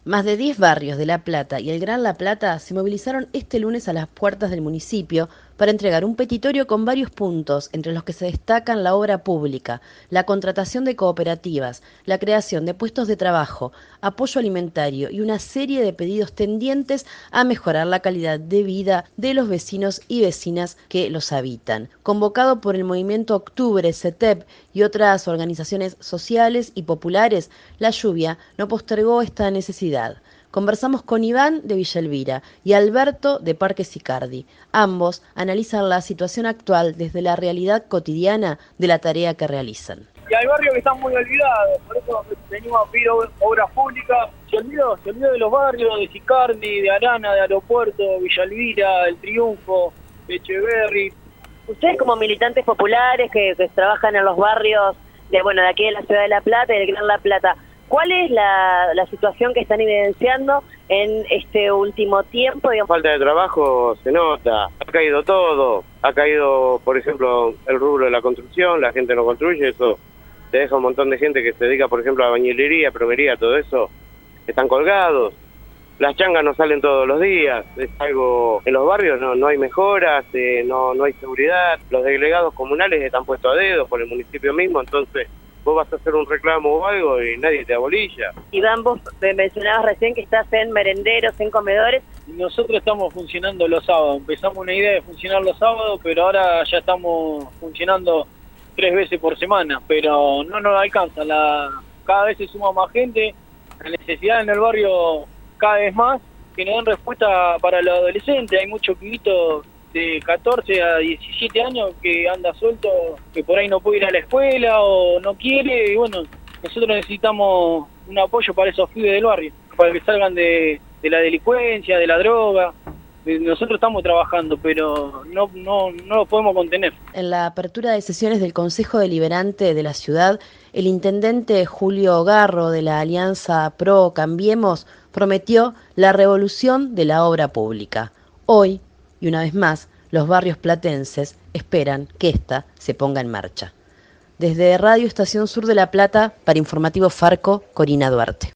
Más de 10 barrios de La Plata y el Gran La Plata se movilizaron este lunes a las puertas del municipio para entregar un petitorio con varios puntos, entre los que se destacan la obra pública, la contratación de cooperativas, la creación de puestos de trabajo, apoyo alimentario y una serie de pedidos tendientes a mejorar la calidad de vida de los vecinos y vecinas que los habitan. Convocado por el movimiento Octubre, CETEP y otras organizaciones sociales y populares, la lluvia no postergó esta necesidad. Conversamos con Iván de Villa Elvira y Alberto de Parque Sicardi. Ambos analizan la situación actual desde la realidad cotidiana de la tarea que realizan. Y hay barrios que están muy olvidados, por eso venimos a pedir obras públicas. Se olvidó de los barrios de Sicardi, de Arana, de Aeropuerto, Villa Elvira, El Triunfo, Echeverri. Ustedes como militantes populares que trabajan en los barrios de aquí de la ciudad de La Plata y del Gran La Plata, ¿cuál es la situación que están evidenciando en este último tiempo? Falta de trabajo se nota, ha caído todo, ha caído, por ejemplo, el rubro de la construcción, la gente no construye, eso te deja un montón de gente que se dedica, por ejemplo, a bañilería, plomería, todo eso, están colgados. Las changas no salen todos los días, es algo, en los barrios no hay mejoras, no hay seguridad, los delegados comunales están puestos a dedo por el municipio mismo, entonces vos vas a hacer un reclamo o algo y nadie te abolilla. Iván, vos mencionabas recién que estás en merenderos, en comedores. Nosotros estamos funcionando los sábados, empezamos una idea de funcionar los sábados, pero ahora ya estamos funcionando 3 veces por semana, pero no nos alcanza, cada vez se suma más gente, la necesidad en el barrio cada vez más, que nos dan respuesta para los adolescentes, hay muchos pibitos de 14 a 17 años que anda suelto, que por ahí no puede ir a la escuela o no quiere, y nosotros necesitamos un apoyo para esos pibes del barrio, para que salgan de la delincuencia, de la droga. Nosotros estamos trabajando, pero no lo podemos contener. En la apertura de sesiones del Consejo Deliberante de la ciudad, el intendente Julio Garro de la Alianza Pro Cambiemos prometió la revolución de la obra pública. Hoy, y una vez más, los barrios platenses esperan que ésta se ponga en marcha. Desde Radio Estación Sur de La Plata, para Informativo Farco, Corina Duarte.